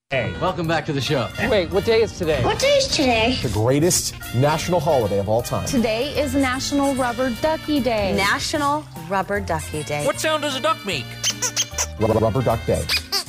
Hey, welcome back to the show. Wait, what day is today? What day is today? The greatest national holiday of all time. Today is National Rubber Ducky Day. National Rubber Ducky Day. What sound does a duck make? Rubber Duck Day.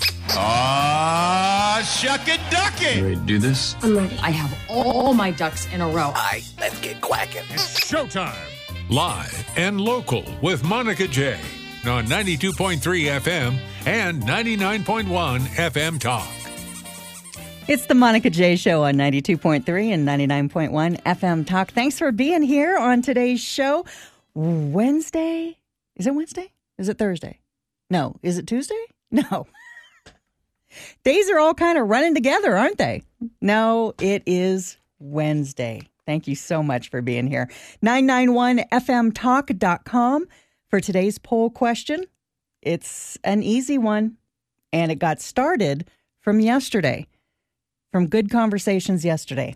Shuck it, duck it. You ready to do this? I'm ready. I have all my ducks in a row. All right, let's get quacking. It's showtime. Live and local with Monica J on 92.3 FM and 99.1 FM Talk. It's the Monica J Show on 92.3 and 99.1 FM Talk. Thanks for being here on today's show. Wednesday? Is it Wednesday? Is it Thursday? No. Is it Tuesday? No. Days are all kind of running together, aren't they? No, it is Wednesday. Thank you so much for being here. 991fmtalk.com for today's poll question. It's an easy one, and it got started from yesterday. From good conversations yesterday.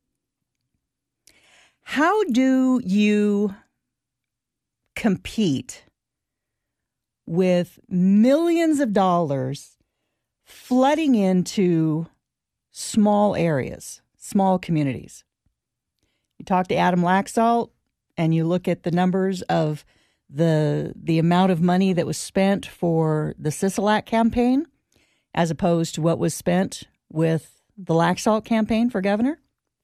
How do you compete with millions of dollars flooding into small areas, small communities? You talk to Adam Laxalt and you look at the numbers of the amount of money that was spent for the Sisolak campaign as opposed to what was spent with the Laxalt campaign for governor.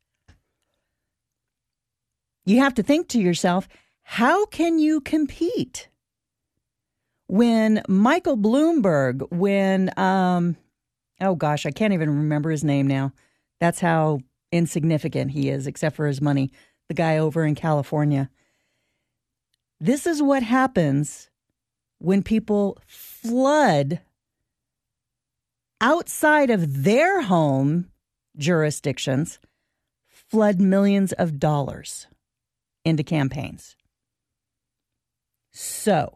You have to think to yourself, how can you compete when Michael Bloomberg, when, oh gosh, I can't even remember his name now. That's how insignificant he is, except for his money, the guy over in California. This is what happens when people flood outside of their home jurisdictions, flood millions of dollars into campaigns. So,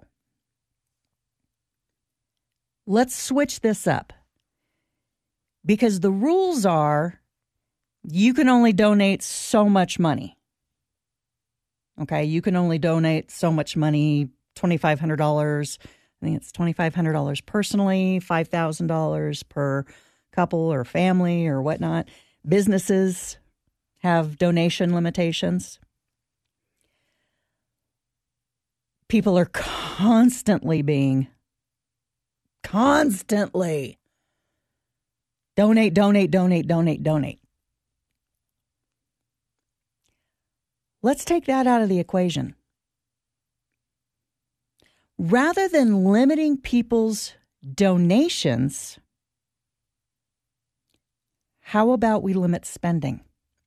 let's switch this up. Because the rules are, you can only donate so much money. Okay, you can only donate so much money, $2,500. I think it's $2,500 personally, $5,000 per couple or family or whatnot. Businesses have donation limitations. People are constantly donate. Let's take that out of the equation. Rather than limiting people's donations, how about we limit spending?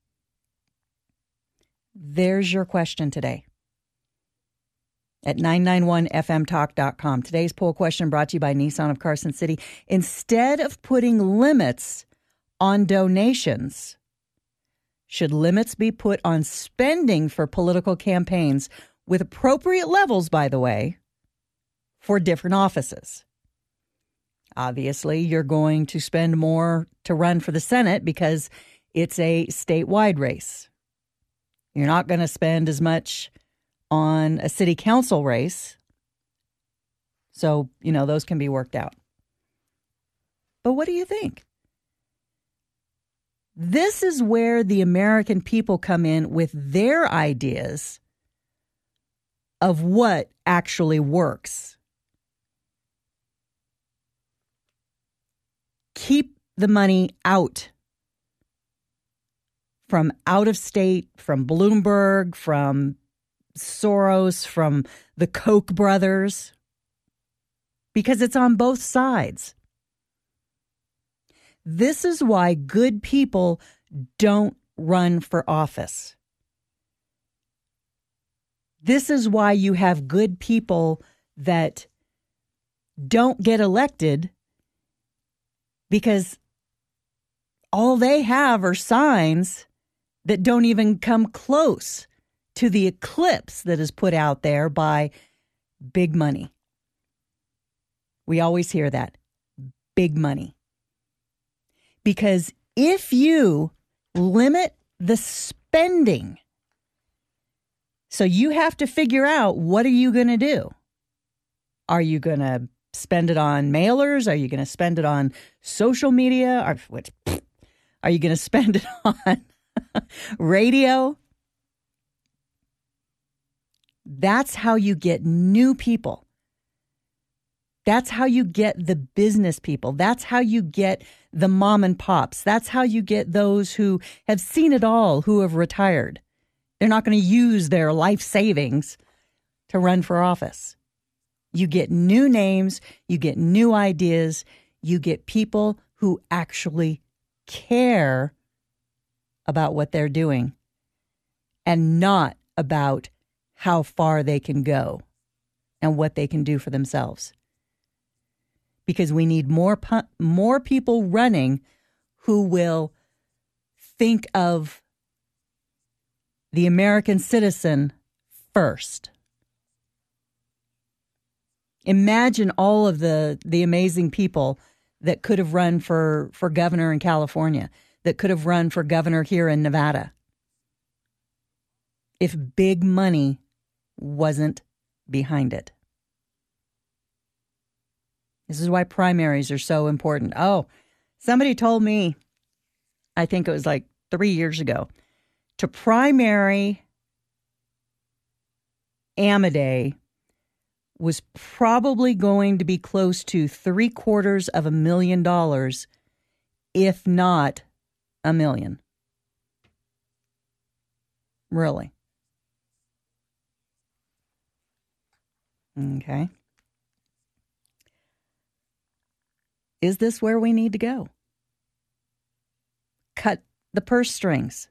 There's your question today at 991fmtalk.com. Today's poll question brought to you by Nissan of Carson City. Instead of putting limits on donations, should limits be put on spending for political campaigns with appropriate levels, by the way, for different offices? Obviously, you're going to spend more to run for the Senate because it's a statewide race. You're not going to spend as much on a city council race. So, those can be worked out. But what do you think? This is where the American people come in with their ideas of what actually works. Keep the money out of state, from Bloomberg, from Soros, from the Koch brothers, because it's on both sides. This is why good people don't run for office. This is why you have good people that don't get elected, because all they have are signs that don't even come close to the eclipse that is put out there by big money. We always hear that, big money. Because if you limit the spending, so you have to figure out, what are you going to do? Are you going to spend it on mailers? Are you going to spend it on social media? Are you going to spend it on radio? That's how you get new people. That's how you get the business people. That's how you get the mom and pops. That's how you get those who have seen it all, who have retired. They're not going to use their life savings to run for office. You get new names, you get new ideas, you get people who actually care about what they're doing and not about how far they can go and what they can do for themselves. Because we need more people running who will think of the American citizen first. Imagine all of the amazing people that could have run for governor in California, that could have run for governor here in Nevada, if big money wasn't behind it. This is why primaries are so important. Oh, somebody told me, I think it was like 3 years ago, to primary Amadei was probably going to be close to $750,000, if not $1 million. Really. Okay. Is this where we need to go? Cut the purse strings.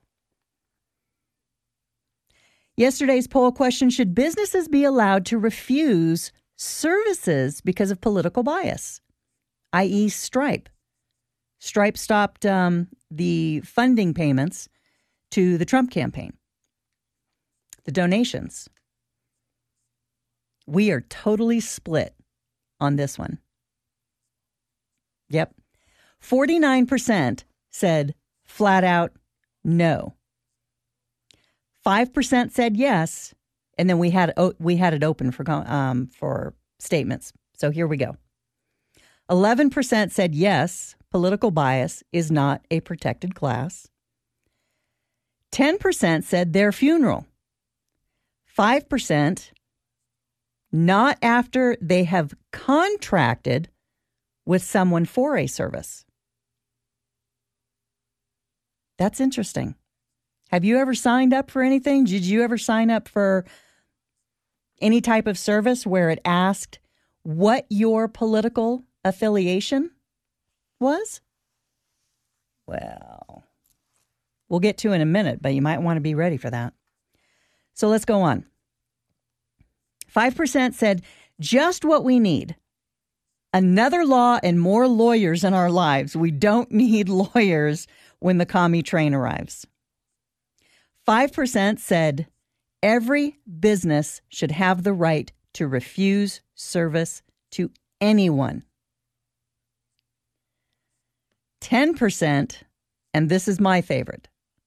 Yesterday's poll question, should businesses be allowed to refuse services because of political bias, i.e. Stripe? Stripe stopped the funding payments to the Trump campaign, the donations. We are totally split on this one. Yep. 49% said flat out no. 5% said yes, and then we had it open for statements. So here we go. 11% said yes, political bias is not a protected class. 10% said their funeral. 5% not after they have contracted with someone for a service. That's interesting. Have you ever signed up for anything? Did you ever sign up for any type of service where it asked what your political affiliation was? Well, we'll get to in a minute, but you might want to be ready for that. So let's go on. 5% said just what we need. Another law and more lawyers in our lives. We don't need lawyers when the commie train arrives. 5% said every business should have the right to refuse service to anyone. 10%, and this is my favorite.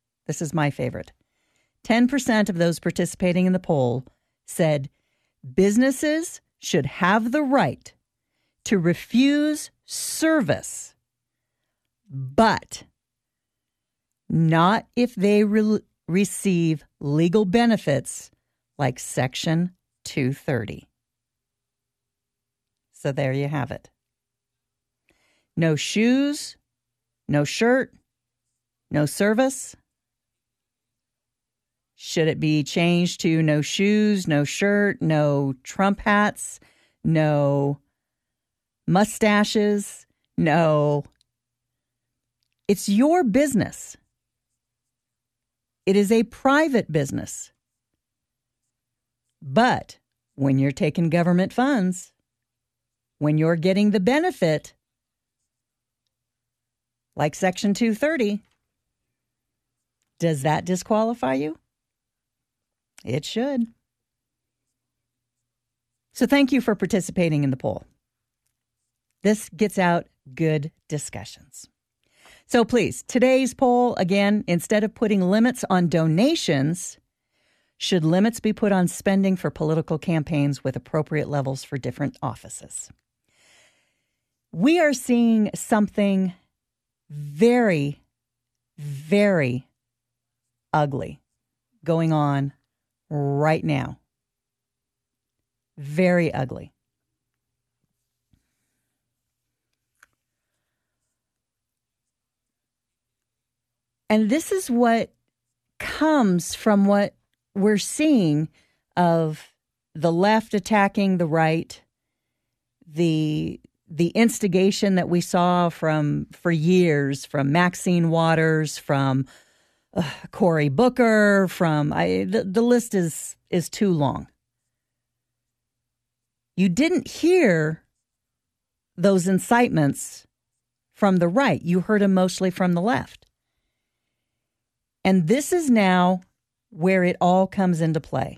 10% of those participating in the poll said businesses should have the right to refuse service, but not if they receive legal benefits like Section 230. So there you have it. No shoes, no shirt, no service. Should it be changed to no shoes, no shirt, no Trump hats, no mustaches, no. It's your business. It is a private business. But when you're taking government funds, when you're getting the benefit, like Section 230, does that disqualify you? It should. So thank you for participating in the poll. This gets out good discussions. So please, today's poll, again, instead of putting limits on donations, should limits be put on spending for political campaigns with appropriate levels for different offices? We are seeing something very, very ugly going on right now. Very ugly. And this is what comes from what we're seeing of the left attacking the right, the instigation that we saw for years from Maxine Waters, from Cory Booker, the list is too long. You didn't hear those incitements from the right. You heard them mostly from the left. And this is now where it all comes into play.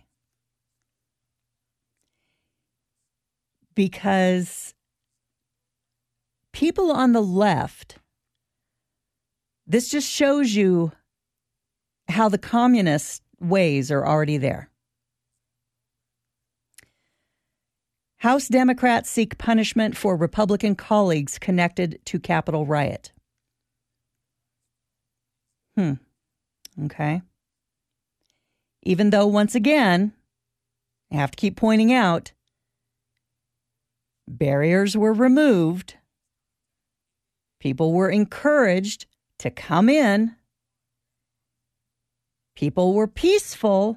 Because people on the left, this just shows you how the communist ways are already there. House Democrats seek punishment for Republican colleagues connected to Capitol riot. Okay. Even though, once again, I have to keep pointing out, barriers were removed. People were encouraged to come in. People were peaceful.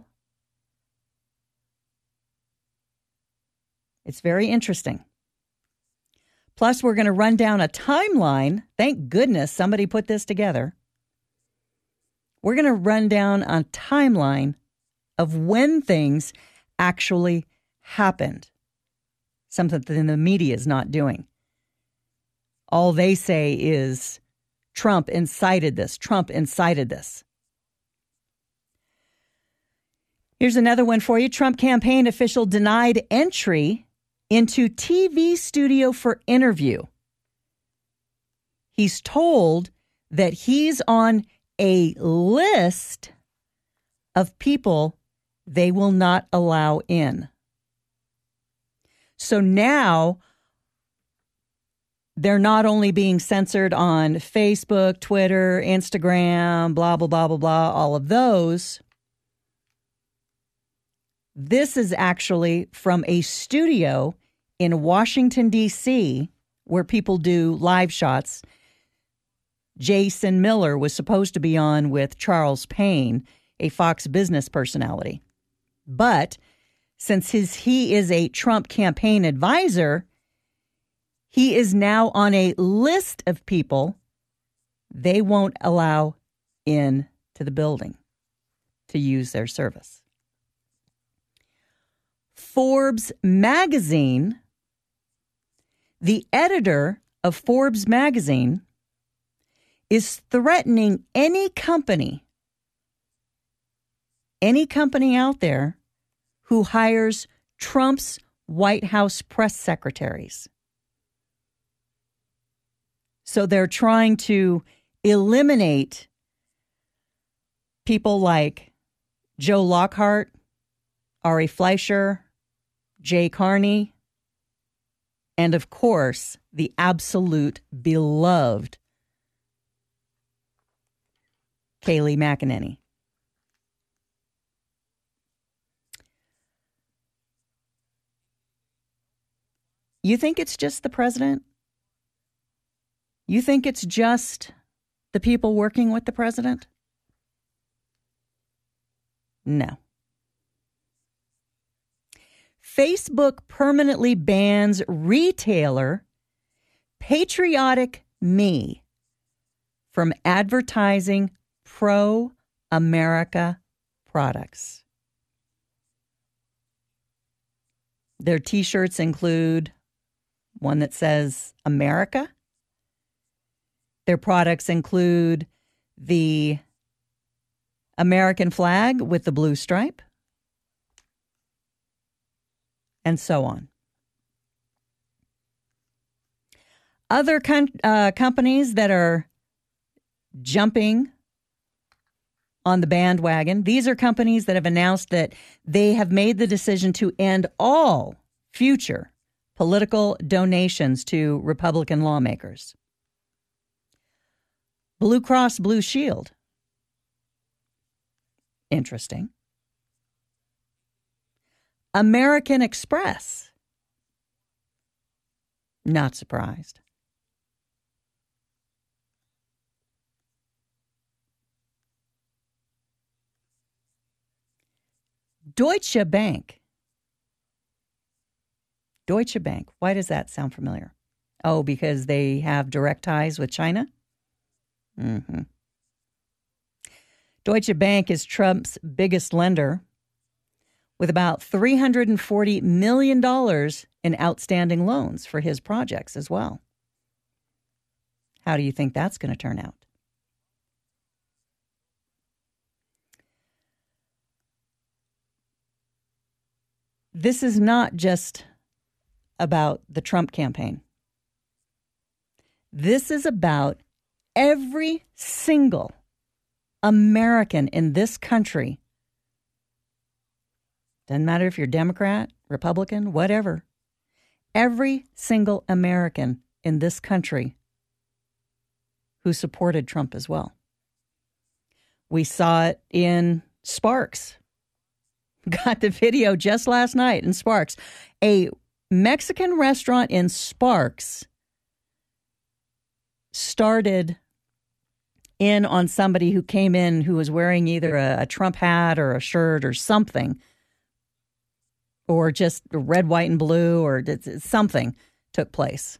It's very interesting. Plus, we're going to run down a timeline. Thank goodness somebody put this together. We're going to run down a timeline of when things actually happened. Something that the media is not doing. All they say is Trump incited this. Trump incited this. Here's another one for you. Trump campaign official denied entry into TV studio for interview. He's told that he's on a list of people they will not allow in. So now they're not only being censored on Facebook, Twitter, Instagram, blah, blah, blah, blah, blah, all of those. This is actually from a studio in Washington, D.C., where people do live shots. Jason Miller was supposed to be on with Charles Payne, a Fox Business personality. But since he is a Trump campaign advisor, he is now on a list of people they won't allow in to the building to use their service. Forbes magazine, the editor of Forbes magazine, is threatening any company out there who hires Trump's White House press secretaries. So they're trying to eliminate people like Joe Lockhart, Ari Fleischer, Jay Carney, and of course, the absolute beloved Kayleigh McEnany. You think it's just the president? You think it's just the people working with the president? No. Facebook permanently bans retailer Patriotic Me from advertising pro-America products. Their T-shirts include one that says America. Their products include the American flag with the blue stripe, and so on. Other companies that are jumping on the bandwagon, these are companies that have announced that they have made the decision to end all future political donations to Republican lawmakers. Blue Cross Blue Shield. Interesting. American Express. Not surprised. Deutsche Bank. Deutsche Bank. Why does that sound familiar? Oh, because they have direct ties with China? Mm-hmm. Deutsche Bank is Trump's biggest lender, with about $340 million in outstanding loans for his projects as well. How do you think that's going to turn out? This is not just about the Trump campaign. This is about every single American in this country. Doesn't matter if you're Democrat, Republican, whatever. Every single American in this country who supported Trump as well. We saw it in Sparks. Got the video just last night in Sparks. A Mexican restaurant in Sparks started in on somebody who came in who was wearing either a Trump hat or a shirt or something, or just red, white, and blue, or something took place.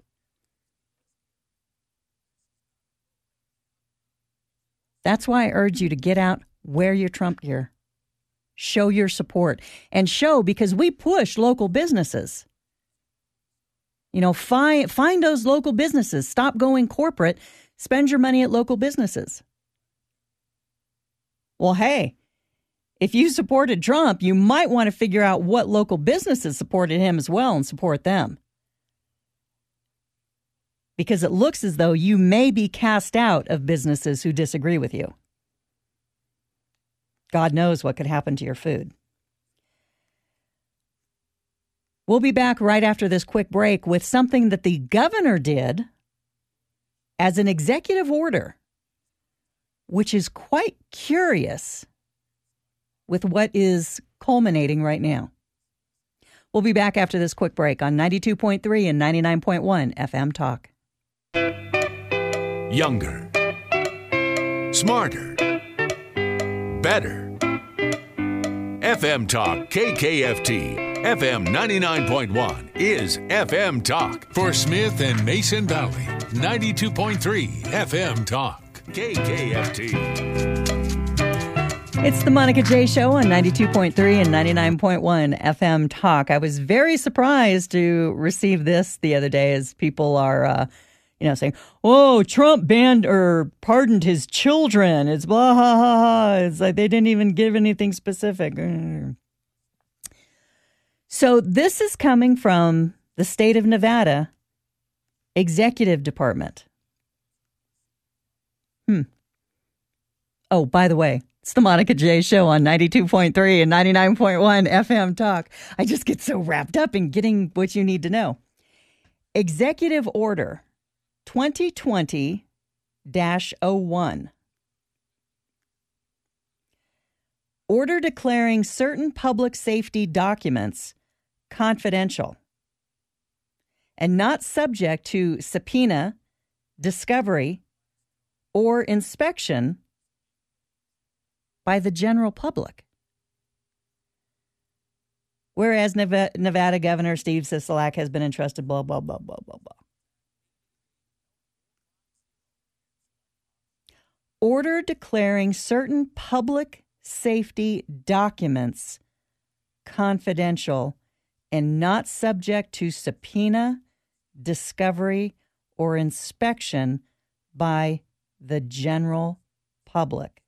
That's why I urge you to get out, wear your Trump gear, show your support, and show, because we push local businesses. You know, find those local businesses. Stop going corporate. Spend your money at local businesses. Well, hey, if you supported Trump, you might want to figure out what local businesses supported him as well and support them. Because it looks as though you may be cast out of businesses who disagree with you. God knows what could happen to your food. We'll be back right after this quick break with something that the governor did as an executive order, which is quite curious with what is culminating right now. We'll be back after this quick break on 92.3 and 99.1 FM Talk. Younger. Smarter. Better. FM Talk KKFT. FM 99.1 is FM Talk. For Smith and Mason Valley, 92.3 FM Talk. KKFT. It's the Monica J Show on 92.3 and 99.1 FM Talk. I was very surprised to receive this the other day as people are, saying, oh, Trump banned or pardoned his children. It's blah, ha, ha, ha. It's like they didn't even give anything specific. So this is coming from the state of Nevada Executive Department. Oh, by the way, it's the Monica J Show on 92.3 and 99.1 FM Talk. I just get so wrapped up in getting what you need to know. Executive Order 2020-01. Order declaring certain public safety documents confidential and not subject to subpoena, discovery, or inspection by the general public. Whereas Nevada Governor Steve Sisolak has been entrusted blah, blah, blah, blah, blah, blah. Order declaring certain public safety documents confidential and not subject to subpoena, discovery, or inspection by the general public.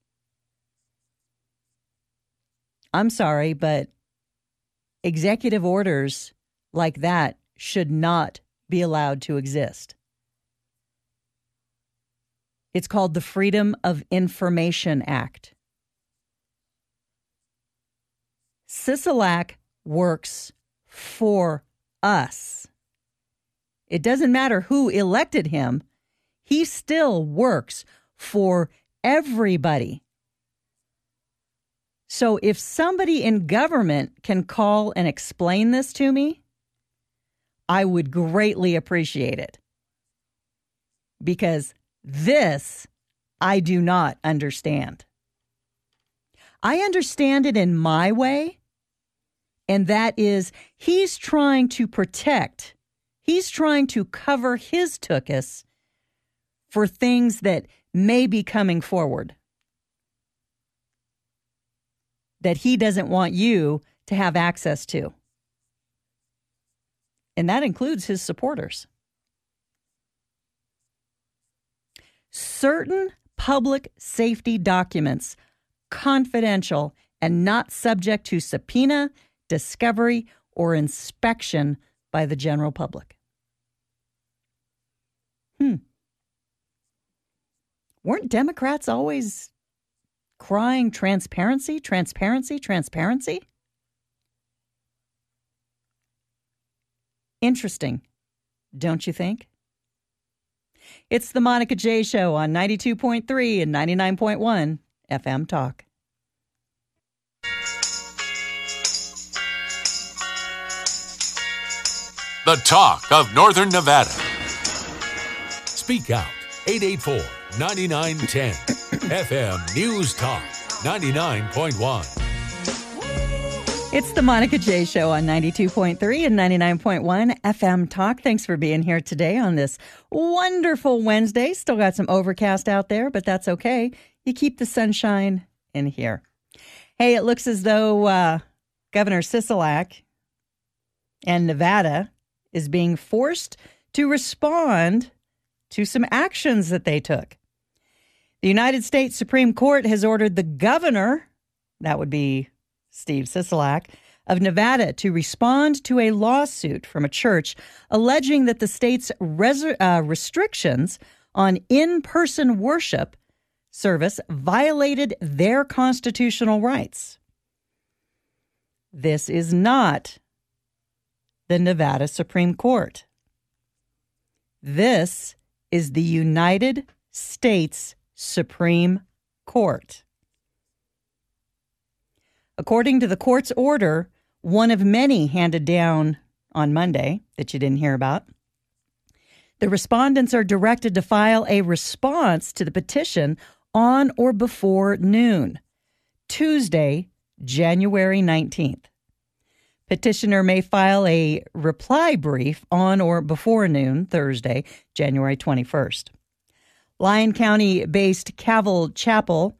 I'm sorry, but executive orders like that should not be allowed to exist. It's called the Freedom of Information Act. Sisolak works for us. It doesn't matter who elected him. He still works for everybody. So if somebody in government can call and explain this to me, I would greatly appreciate it. Because this I do not understand. I understand it in my way, and that is he's trying to protect, he's trying to cover his tuchus for things that may be coming forward that he doesn't want you to have access to. And that includes his supporters. Certain public safety documents, confidential and not subject to subpoena, discovery, or inspection by the general public. Weren't Democrats always crying transparency, transparency, transparency? Interesting, don't you think? It's the Monica J. Show on 92.3 and 99.1 FM Talk. The talk of Northern Nevada. Speak out. 884-9910. FM News Talk 99.1. It's the Monica J. Show on 92.3 and 99.1 FM Talk. Thanks for being here today on this wonderful Wednesday. Still got some overcast out there, but that's okay. You keep the sunshine in here. Hey, it looks as though Governor Sisolak and Nevada is being forced to respond to some actions that they took. The United States Supreme Court has ordered the governor, that would be Steve Sisolak, of Nevada, to respond to a lawsuit from a church alleging that the state's restrictions on in-person worship service violated their constitutional rights. This is not the Nevada Supreme Court. This is the United States Supreme Court. According to the court's order, one of many handed down on Monday that you didn't hear about, the respondents are directed to file a response to the petition on or before noon, Tuesday, January 19th. Petitioner may file a reply brief on or before noon, Thursday, January 21st. Lyon County-based Calvary Chapel,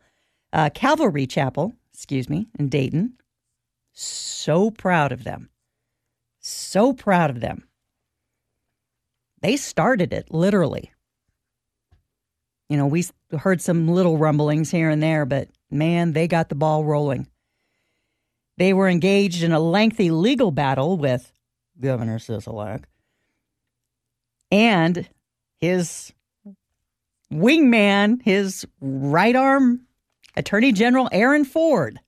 in Dayton. So proud of them. So proud of them. They started it, literally. You know, we heard some little rumblings here and there, but man, they got the ball rolling. They were engaged in a lengthy legal battle with Governor Sisolak and his wingman, his right arm, Attorney General Aaron Ford,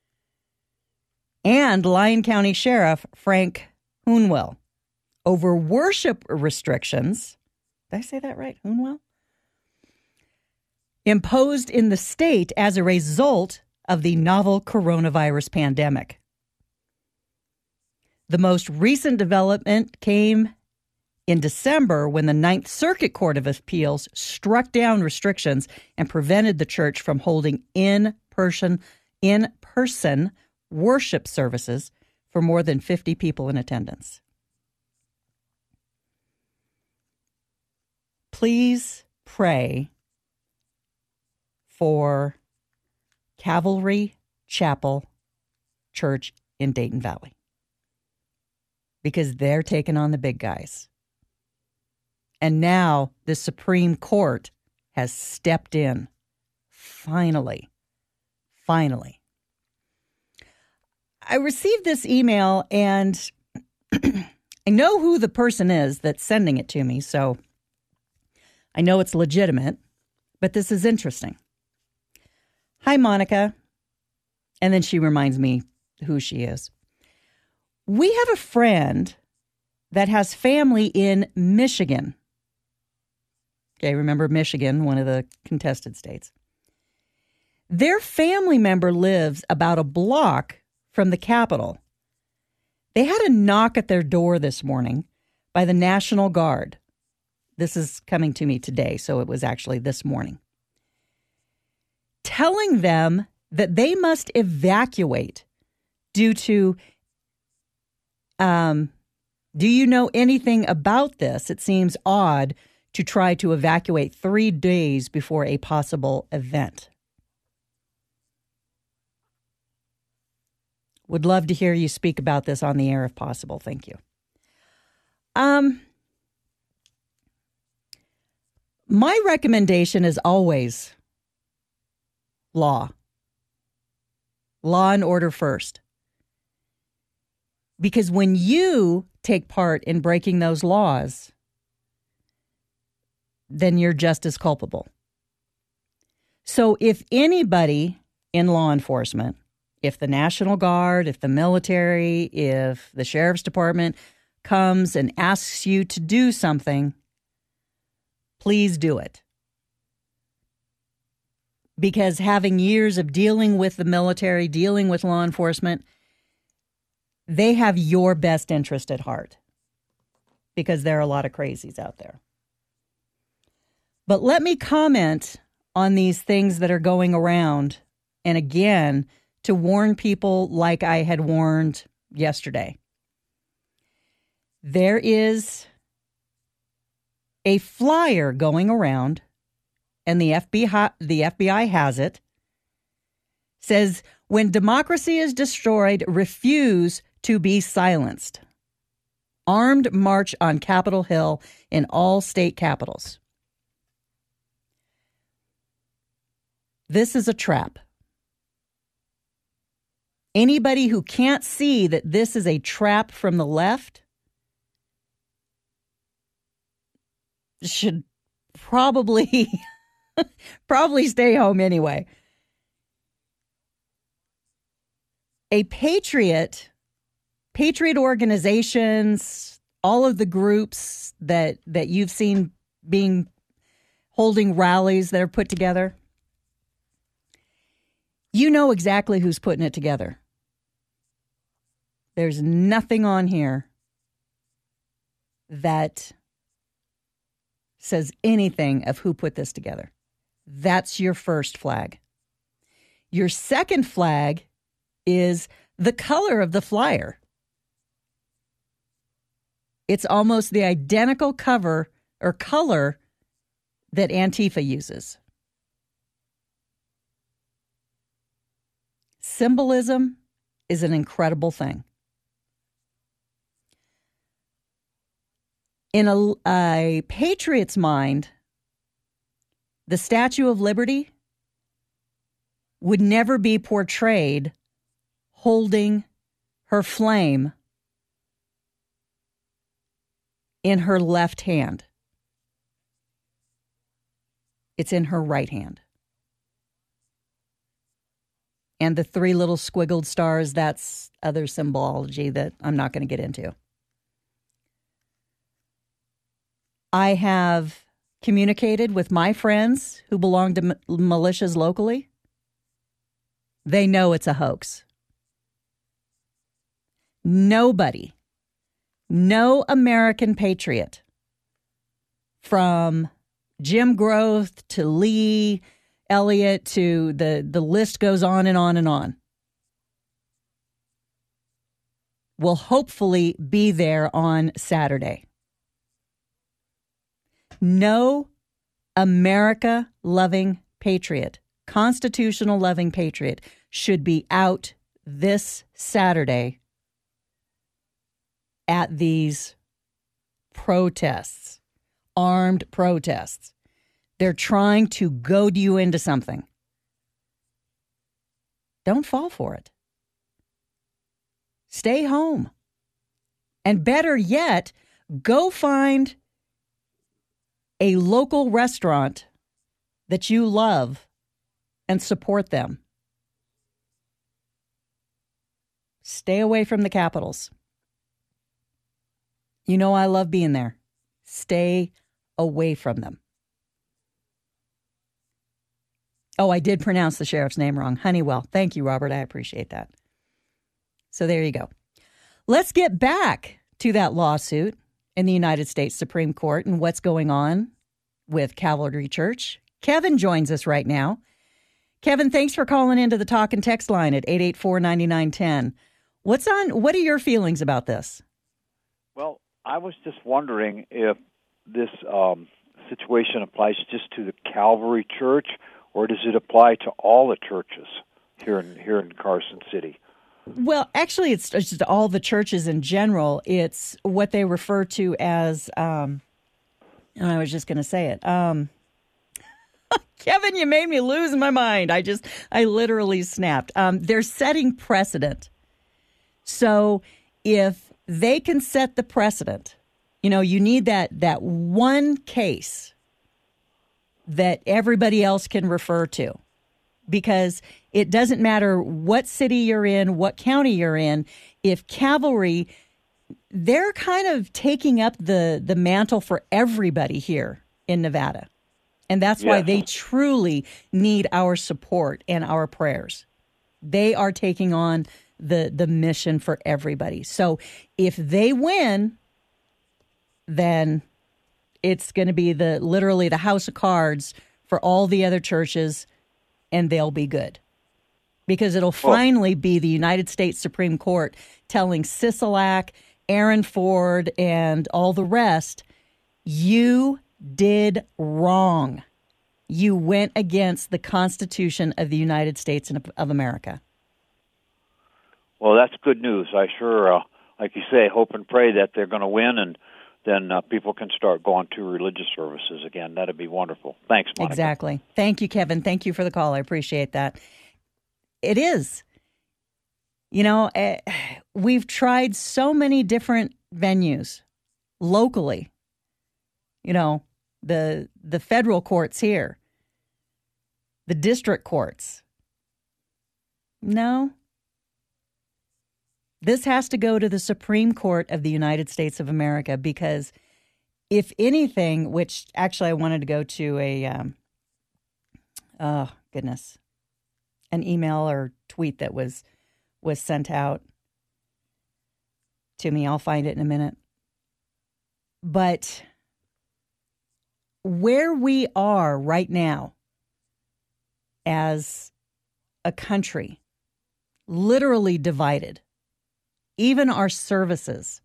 and Lyon County Sheriff Frank Hoonwell over worship restrictions. Did I say that right? Hoonwell? Imposed in the state as a result of the novel coronavirus pandemic. The most recent development came in December when the Ninth Circuit Court of Appeals struck down restrictions and prevented the church from holding in-person worship services for more than 50 people in attendance. Please pray for Calvary Chapel Church in Dayton Valley, because they're taking on the big guys. And now the Supreme Court has stepped in. Finally. I received this email, and I know who the person is that's sending it to me, so I know it's legitimate, but this is interesting. Hi, Monica. And then she reminds me who she is. We have a friend that has family in Michigan. Okay, remember Michigan, one of the contested states. Their family member lives about a block from the Capitol. They had a knock at their door this morning by the National Guard. This is coming to me today, so it was actually this morning. Telling them that they must evacuate due to, do you know anything about this? It seems odd to try to evacuate 3 days before a possible event. Would love to hear you speak about this on the air if possible. Thank you. My recommendation is always law. Law and order first. Because when you take part in breaking those laws, then you're just as culpable. So if anybody in law enforcement, if the National Guard, if the military, if the Sheriff's Department comes and asks you to do something, please do it. Because having years of dealing with the military, dealing with law enforcement, they have your best interest at heart. Because there are a lot of crazies out there. But let me comment on these things that are going around, and again, to warn people like I had warned yesterday. There is a flyer going around, and the FBI has it, says, when democracy is destroyed, refuse to be silenced. Armed march on Capitol Hill in all state capitals. This is a trap. Anybody who can't see that this is a trap from the left should probably stay home anyway. A patriot organizations, all of the groups that you've seen holding rallies that are put together, you know exactly who's putting it together. There's nothing on here that says anything of who put this together. That's your first flag. Your second flag is the color of the flyer. It's almost the identical cover or color that Antifa uses. Symbolism is an incredible thing. In a patriot's mind, the Statue of Liberty would never be portrayed holding her flame in her left hand. It's in her right hand. And the 3 little squiggled stars, that's other symbology that I'm not going to get into. I have communicated with my friends who belong to militias locally. They know it's a hoax. Nobody, no American patriot, from Jim Groth to Lee Elliott to the list goes on and on and on, will hopefully be there on Saturday. No America-loving patriot, constitutional-loving patriot should be out this Saturday at these protests, armed protests. They're trying to goad you into something. Don't fall for it. Stay home. And better yet, go find a local restaurant that you love and support them. Stay away from the capitals. You know I love being there. Stay away from them. Oh, I did pronounce the sheriff's name wrong. Honeywell. Thank you, Robert. I appreciate that. So there you go. Let's get back to that lawsuit in the United States Supreme Court and what's going on with Calvary Church. Kevin joins us right now. Kevin, thanks for calling into the talk and text line at 884-9910. What are your feelings about this? Well, I was just wondering if this situation applies just to the Calvary Church, or does it apply to all the churches here in Carson City? Well, actually, it's just all the churches in general. It's what they refer to as, and I was just going to say it. Kevin, you made me lose my mind. I literally snapped. They're setting precedent. So if they can set the precedent, you need that one case that everybody else can refer to, because it doesn't matter what city you're in, what county you're in. If Calvary, they're kind of taking up the mantle for everybody here in Nevada. And that's why they truly need our support and our prayers. They are taking on the mission for everybody. So if they win, then it's going to be literally the house of cards for all the other churches, and they'll be good. Because it'll finally be the United States Supreme Court telling Sisolak, Aaron Ford, and all the rest, you did wrong. You went against the Constitution of the United States of America. Well, that's good news. I sure, like you say, hope and pray that they're going to win, and then people can start going to religious services again. That'd be wonderful. Thanks, Monica. Exactly. Thank you, Kevin. Thank you for the call. I appreciate that. It is. We've tried so many different venues locally. The federal courts here, the district courts. No. This has to go to the Supreme Court of the United States of America, because if anything, which actually I wanted to go to an email or tweet that was sent out to me. I'll find it in a minute. But where we are right now as a country, literally divided, even our services,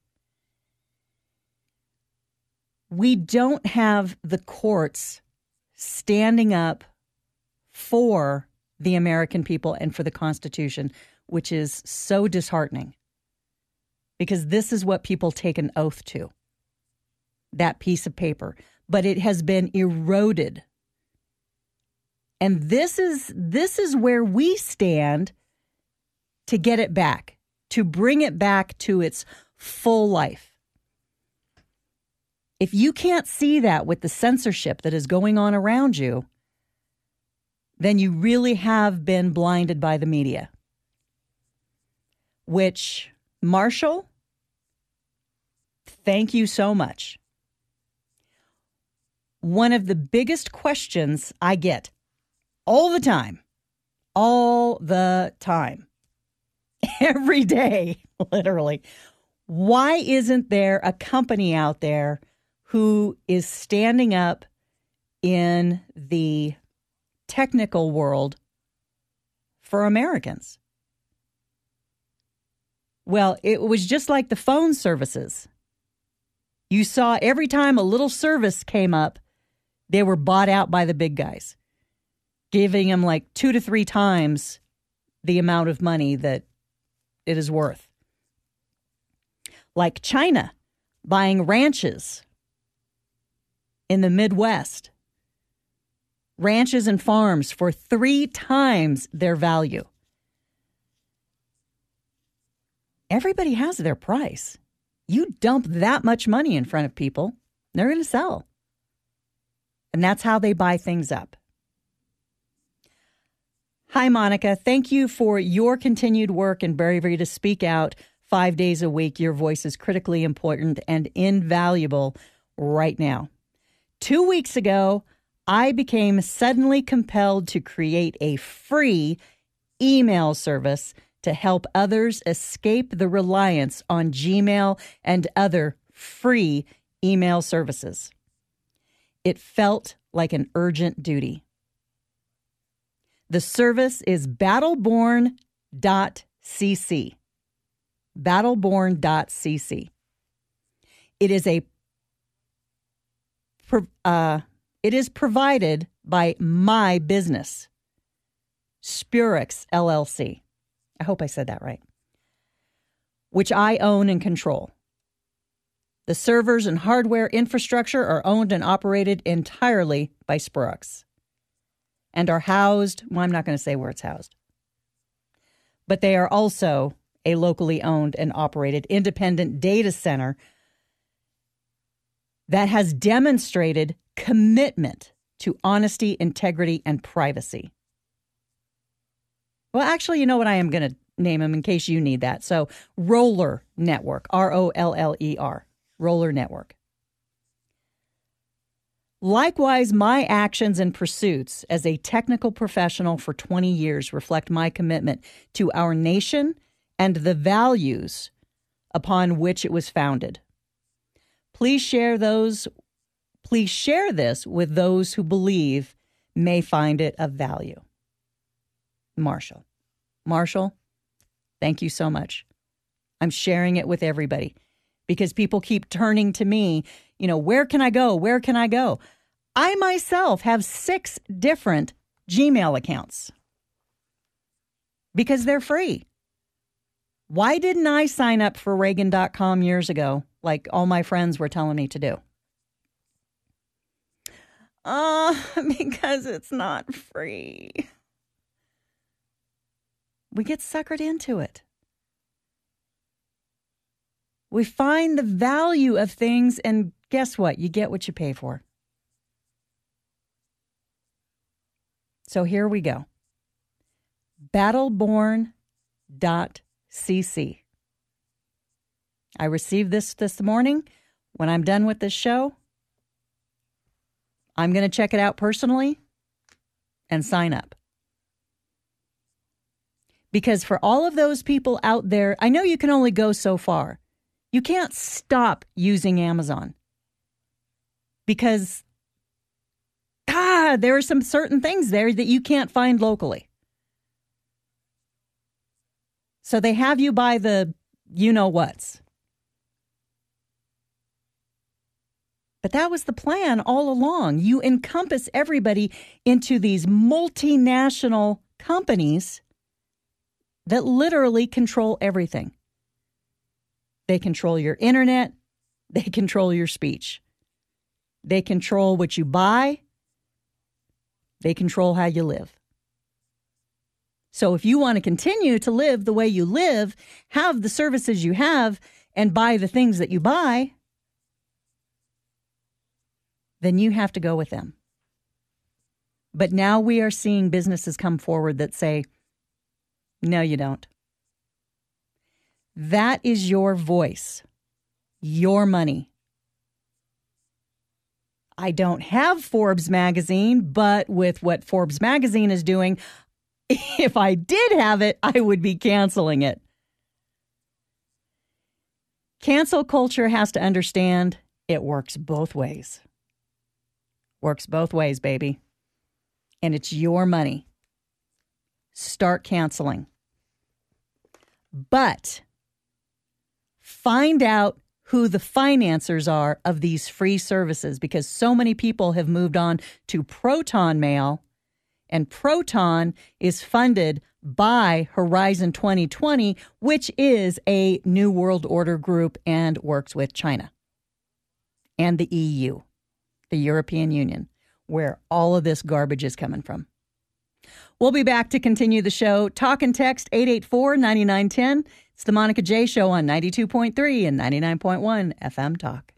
we don't have the courts standing up for the American people and for the Constitution, which is so disheartening, because this is what people take an oath to, that piece of paper. But it has been eroded. And this is where we stand to get it back, to bring it back to its full life. If you can't see that with the censorship that is going on around you, then you really have been blinded by the media. Which, Marshall, thank you so much. One of the biggest questions I get all the time, every day, literally, why isn't there a company out there who is standing up in the technical world for Americans? Well, it was just like the phone services. You saw every time a little service came up, they were bought out by the big guys, giving them like 2 to 3 times the amount of money that it is worth. Like China buying ranches in the Midwest, ranches and farms for 3 times their value. Everybody has their price. You dump that much money in front of people, they're going to sell. And that's how they buy things up. Hi, Monica. Thank you for your continued work and bravery to speak out 5 days a week. Your voice is critically important and invaluable right now. 2 weeks ago, I became suddenly compelled to create a free email service to help others escape the reliance on Gmail and other free email services. It felt like an urgent duty. The service is battleborn.cc. Battleborn.cc. It is provided by my business, Spurix LLC. I hope I said that right. Which I own and control. The servers and hardware infrastructure are owned and operated entirely by Spurix and are housed, well, I'm not going to say where it's housed, but they are also a locally owned and operated independent data center that has demonstrated commitment to honesty, integrity, and privacy. Well, actually, you know what? I am going to name them in case you need that. So, Roller Network, R-O-L-L-E-R, Roller Network. Likewise, my actions and pursuits as a technical professional for 20 years reflect my commitment to our nation and the values upon which it was founded. Please share this with those who believe may find it of value. Marshall, thank you so much. I'm sharing it with everybody because people keep turning to me, where can I go? Where can I go? I myself have 6 different Gmail accounts because they're free. Why didn't I sign up for Reagan.com years ago, like all my friends were telling me to do? Because it's not free. We get suckered into it. We find the value of things, and guess what? You get what you pay for. So here we go. Battleborn.cc. I received this morning. When I'm done with this show, I'm going to check it out personally and sign up. Because for all of those people out there, I know you can only go so far. You can't stop using Amazon. Because, there are some certain things there that you can't find locally. So they have you buy the you-know-whats. But that was the plan all along. You encompass everybody into these multinational companies that literally control everything. They control your internet. They control your speech. They control what you buy. They control how you live. So if you want to continue to live the way you live, have the services you have, and buy the things that you buy, then you have to go with them. But now we are seeing businesses come forward that say, no, you don't. That is your voice, your money. I don't have Forbes magazine, but with what Forbes magazine is doing, if I did have it, I would be canceling it. Cancel culture has to understand it works both ways. Works both ways, baby. And it's your money. Start canceling. But find out who the financiers are of these free services, because so many people have moved on to Proton Mail, and Proton is funded by Horizon 2020, which is a New World Order group and works with China and the EU, the European Union, where all of this garbage is coming from. We'll be back to continue the show. Talk and text 884-9910. It's the Monica J. Show on 92.3 and 99.1 FM Talk.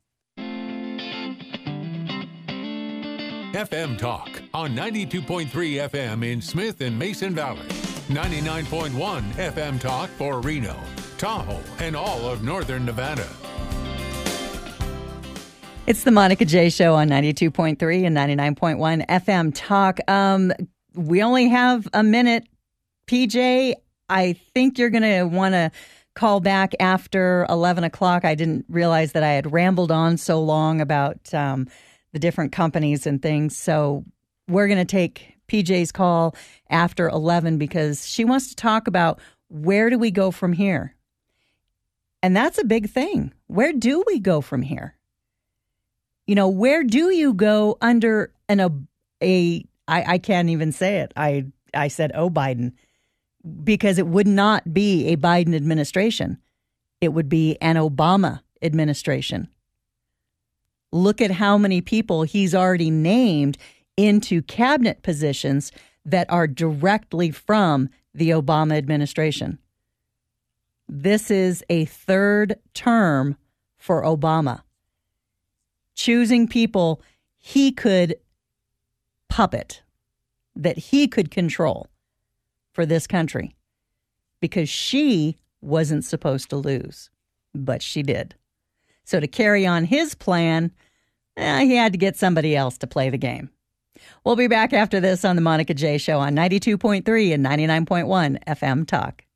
FM Talk on 92.3 FM in Smith and Mason Valley. 99.1 FM Talk for Reno. Tahoe, and all of northern Nevada. It's the Monica J. Show on 92.3 and 99.1 FM Talk. We only have a minute. PJ, I think you're going to want to call back after 11 o'clock. I didn't realize that I had rambled on so long about the different companies and things. So we're going to take PJ's call after 11 because she wants to talk about where do we go from here? And that's a big thing. Where do we go from here? You know, where do you go under I can't even say it. I said, oh, Biden, because it would not be a Biden administration. It would be an Obama administration. Look at how many people he's already named into cabinet positions that are directly from the Obama administration. This is a third term for Obama. Choosing people he could puppet, that he could control for this country, because she wasn't supposed to lose, but she did. So to carry on his plan, he had to get somebody else to play the game. We'll be back after this on the Monica J. Show on 92.3 and 99.1 FM Talk.